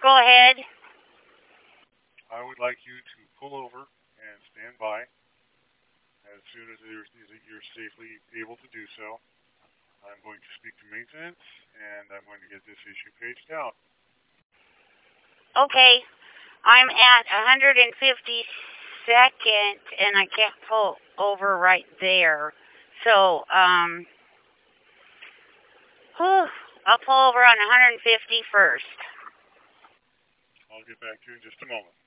Go ahead. I would like you to pull over and stand by as soon as you're safely able to do so. I'm going to speak to maintenance, and I'm going to get this issue paged out. Okay. I'm at 152nd, and I can't pull over right there. So, I'll pull over on 151st. I'll get back to you in just a moment.